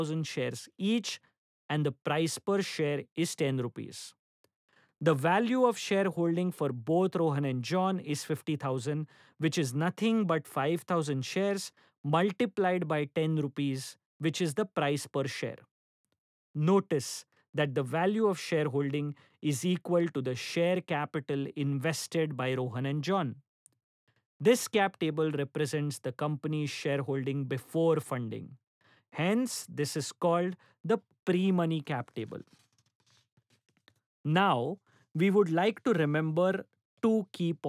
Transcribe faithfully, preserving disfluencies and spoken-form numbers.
thousand shares each, and the price per share is ten rupees. The value of shareholding for both Rohan and John is fifty thousand, which is nothing but five thousand shares multiplied by ten rupees, which is the price per share. Notice that the value of shareholding is equal to the share capital invested by Rohan and John. This cap table represents the company's shareholding before funding. Hence, this is called the pre money cap table. Now, we would like to remember two key points.